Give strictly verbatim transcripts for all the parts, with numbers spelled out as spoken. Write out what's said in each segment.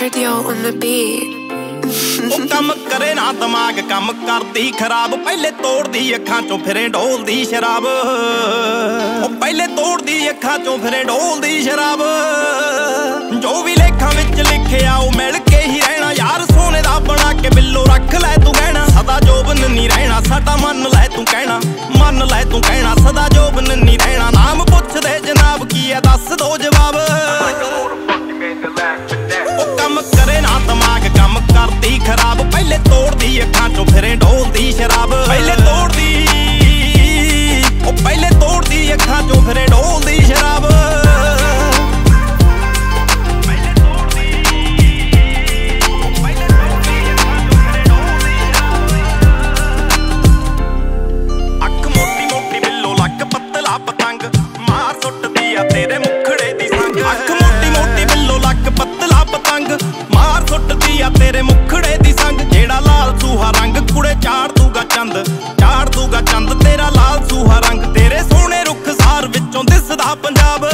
Sergio on the beat. ਉਹ ਕੰਮ ਕਰੇ ਨਾ ਦਿਮਾਗ ਕੰਮ ਕਰਦੀ ਖਰਾਬ ਪਹਿਲੇ ਤੋੜਦੀ ਅੱਖਾਂ ਚੋਂ ਫਿਰੇ ਢੋਲਦੀ ਸ਼ਰਾਬ ਉਹ ਪਹਿਲੇ ਤੋੜਦੀ ਅੱਖਾਂ ਚੋਂ ਫਿਰੇ ਢੋਲਦੀ ਸ਼ਰਾਬ ਜੋ ਵੀ ਲੇਖਾਂ ਵਿੱਚ ਲਿਖਿਆ ਉਹ ਮਿਲ ਕੇ ਹੀ ਰਹਿਣਾ ਯਾਰ ਸੋਨੇ ਦਾ ਬਣਾ ਕੇ ਬਿੱਲੋ ਰੱਖ ਲੈ ਤੂੰ ਕਹਿਣਾ ਸਦਾ ਜੋਬਨ ਨਹੀਂ ਰਹਿਣਾ ਸਾਡਾ ਮੰਨ ਲੈ ਤੂੰ ਕਹਿਣਾ ਮੰਨ ਲੈ ਤੂੰ ਕਹਿਣਾ ਸਦਾ ਜੋਬਨ ਨਹੀਂ ਰਹਿਣਾ ਨਾਮ ਪੁੱਛਦੇ ਜਨਾਬ ਕੀ ਹੈ ਦੱਸ ਦੋ ਜਵਾਬ ਉਹ ਕੰਮ ਕਰੇ ਨਾ ਦਿਮਾਗ ਕੰਮ ਕਰਦੀ ਖਰਾਬ ਪਹਿਲੇ ਤੋੜਦੀ ਅੱਖਾਂ ਚੋਂ ਫਿਰੇ ਢੋਲਦੀ ਸ਼ਰਾਬ ਪਹਿਲੇ ਤੋੜਦੀ ਉਹ ਪਹਿਲੇ ਤੋੜਦੀ ਅੱਖਾਂ ਚੋਂ ਫਿਰੇ ਢੋਲਦੀ ਸ਼ਰਾਬ ਅੱਖ ਮੋਟੀ ਮੋਟੀ ਬਿੱਲੋ ਲੱਕ ਪਤਲਾ ਪਤੰਗ ਮਾਰ ਸੁੱਟਦੀ ਆ ਤੇਰੇ ਮੁਖੜੇ ਦੀ ਸੰਗ ਅੱਖ ਮੋਟੀ ਮੋਟੀ ਬਿੱਲੋ ਲੱਕ ਪਤਲਾ ਪਤੰਗ ਮਾਰ ਸੁੱਟਦੀ ਆ ਤੇਰੇ ਮੁਖੜੇ ਦੀ ਸੰਗ ਜਿਹੜਾ ਲਾਲ ਸੂਹਾ ਰੰਗ ਕੁੜੇ ਚਾੜ ਦੂਗਾ ਚੰਦ ਚਾੜ ਦੂਗਾ ਚੰਦ ਤੇਰਾ ਲਾਲ ਸੂਹਾ ਰੰਗ ਤੇਰੇ ਸੋਹਣੇ ਰੁੱਖਸਾਰ ਵਿੱਚੋਂ ਦਿਸਦਾ ਪੰਜਾਬ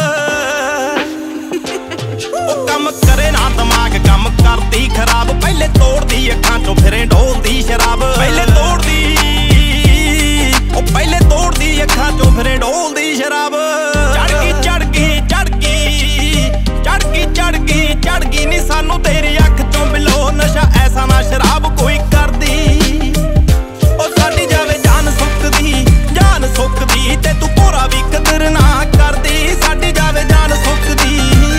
ਉਹ ਕੰਮ ਕਰੇ ਨਾ ਦਿਮਾਗ ਕੰਮ ਕਰਦੀ ਖਰਾਬ ਪਹਿਲੇ ਤੋੜਦੀ ਅੱਖਾਂ ਚੋਂ ਫਿਰੇ ਢੋਲਦੀ ਸ਼ਰਾਬ ਪਹਿਲੇ ਤੋੜਦੀ ਉਹ ਪਹਿਲੇ ਤੋੜਦੀ ਅੱਖਾਂ ਚੋਂ ਫਿਰੇ ਢੋਲਦੀ ਸ਼ਰਾਬ ਚੜ ਗਈ ਚੜ ਗਈ ਚੜ ਗਈ ਚੜ ਗਈ ਚੜ ਗਈ ਚੜ ਗਈ ਨੀ ਸਾਨੂੰ ਤੇਰੀ ਅੱਖ ਚੋਂ ਬਿਲੋ ਨਸ਼ਾ ਐਸਾ ਨਾ ਸ਼ਰਾਬ ਕੋਈ ਕਰਦੀ ਉਹ ਸਾਡੀ ਜਾਵੇ ਜਾਨ ਸੁੱਕਦੀ ਜਾਨ ਸੁੱਕਦੀ ਤੇ ਤੂੰ ਪੂਰਾ ਵੀ ਕਦਰ ਨਾ ਕਰਦੀ ਸਾਡੀ ਜਾਵੇ ਜਾਨ ਸੁੱਕਦੀ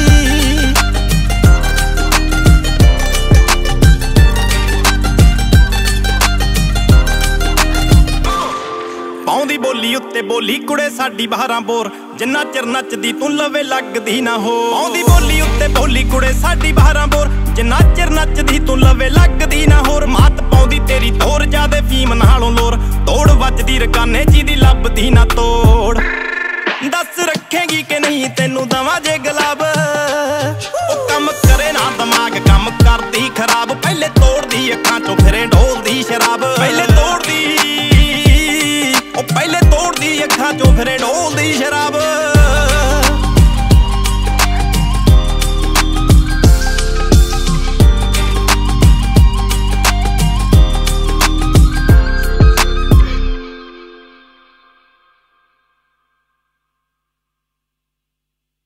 ਪਾਉਂਦੀ ਬੋਲੀ ਉੱਤੇ ਬੋਲੀ ਕੁੜੇ ਸਾਡੀ ਬਾਹਰਾਂ ਬੋਰ ਜਿੰਨਾ ਚਿਰ ਨੱਚਦੀ ਤੂੰ ਲਵੇ ਲੱਗਦੀ ਨਾ ਹੋ ਪਾਉਂਦੀ ਬੋਲੀ ਉੱਤੇ ਬੋਲੀ ਕੁੜੇ ਸਾਡੀ ਬਾਹਰਾਂ ਬੋਰ ਜਿੰਨਾ ਚਿਰ ਨੱਚਦੀ ਤੂੰ ਲਵੇ ਲੱਗਦੀ ਨਾ ਹੋਰ ਮਾਤ ਪਾਉਂਦੀ ਤੇਰੀ ਤੋਰ ਜਾਦੇ ਫੀਮ ਨਾਲੋਂ ਲੋਰ ਤੋੜ ਵੱਜਦੀ ਰਕਾਨੇ ਜਿਹਦੀ ਲੱਭਦੀ ਨਾ ਤੋੜ ਦੱਸ ਰੱਖੇਗੀ ਕਿ ਨਹੀਂ ਤੈਨੂੰ ਦਵਾਂ ਜੇ ਗੁਲਾਬ ਉਹ ਕੰਮ ਕਰੇ ਨਾ ਦਿਮਾਗ ਕੰਮ ਕਰਦੀ ਖਰਾਬ ਪਹਿਲੇ ਤੋੜਦੀ ਅੱਖਾਂ ਚੋਂ ਫਿਰੇ ਢੋਲਦੀ ਸ਼ਰਾਬ ਪਹਿਲੇ